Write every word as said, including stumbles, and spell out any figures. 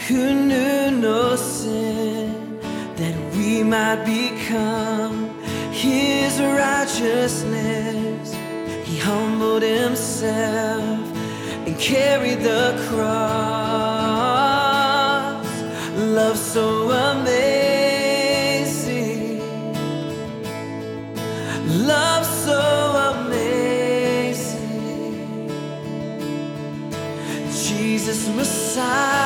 who knew no sin, that we might become his righteousness. He humbled himself and carried the cross. Love so amazing, love so amazing. Jesus Messiah,